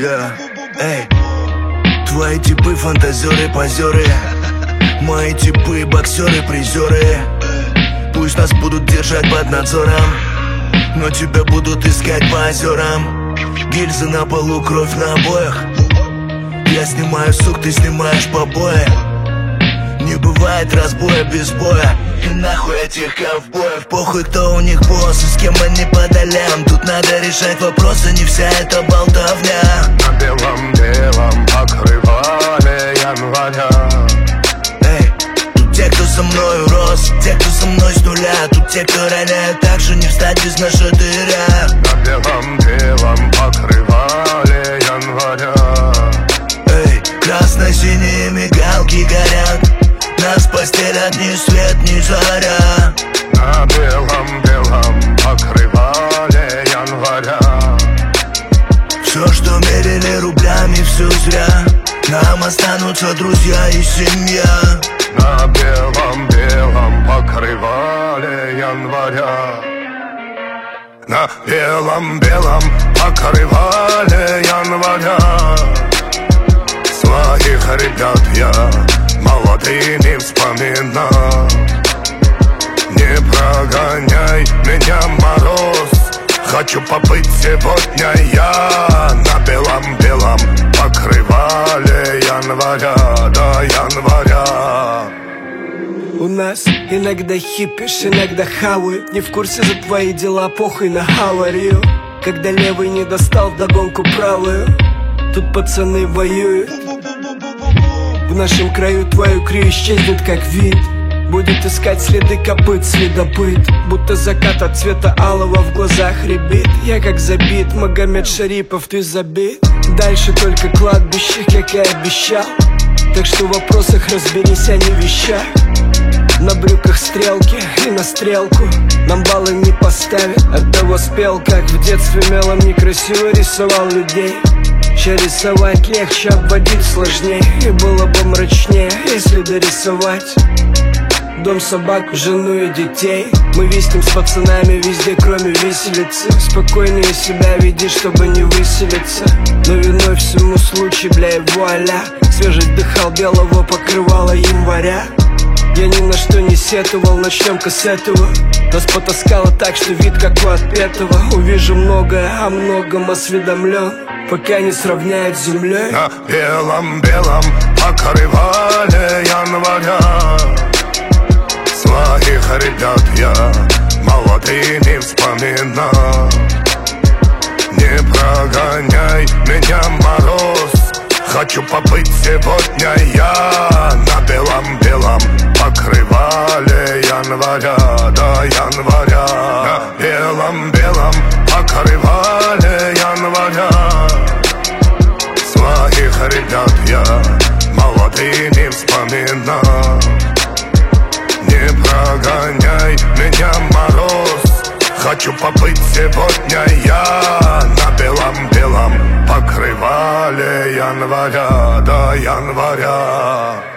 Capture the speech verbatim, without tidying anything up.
yeah. Эй, твои типы фантазеры, позеры, мои типы боксеры, призеры. Пусть нас будут держать под надзором, но тебя будут искать по озерам. Гильзы на полу, кровь на обоях. Я снимаю сук, ты снимаешь побои. Не бывает разбоя без боя. И нахуй этих ковбоев. Похуй, кто у них босс и с кем они по долям. Тут надо решать вопросы, не вся эта болтовня. На белом-белом покрывале января. Эй, тут те, кто со мною рос, те, кто со мной с нуля. Тут те, кто роняют так же, не встать без нашатыря. На белом-белом покрывале января. Эй, красно-синие мигалки горят. Нас постелят ни свет, ни заря. На белом-белом покрывале января. Все, что мерили рублями, все зря. Нам останутся друзья и семья. На белом-белом покрывале января. На белом-белом покрывале января. Своих ребят я молодыми вспоминал. Не прогоняй меня, мороз. Хочу побыть сегодня я на белом-белом покрывале января, до января. У нас иногда хипишь, иногда хавают. Не в курсе за твои дела, похуй на аварию. Когда левый не достал вдогонку правую, тут пацаны воюют. В нашем краю твою крию исчезнет как вид. Будет искать следы копыт следопыт. Будто закат от цвета алого в глазах рябит. Я как забит, Магомед Шарипов, ты забит. Дальше только кладбище, как и обещал. Так что в вопросах разберись, а не вещах. На брюках стрелки и на стрелку нам баллы не поставят. Оттого спел, как в детстве мелом некрасиво рисовал людей. Че рисовать легче, обводить сложнее. И было бы мрачнее, если дорисовать дом, собаку, жену и детей. Мы виснем с пацанами везде, кроме виселицы. Спокойнее себя веди, чтобы не выселиться. Но виной всему случай, бля, и вуаля. Свежий дыхал белого покрывала января. Я ни на что не сетовал, начнем-ка с этого. Нас потаскало так, что вид как у отпетого. Увижу многое, о многом осведомлен, пока не сравняют с землей. На белом-белом покрывале января. Своих ребят я молодыми вспоминал. Не прогоняй меня, мороз. Хочу побыть сегодня я на белом-белом покрывале января, до января. На белом-белом покрывале января. Своих ребят я молодыми вспоминал. Не прогоняй меня, мороз. Хочу побыть сегодня я на белом-белом покрывале января, до января.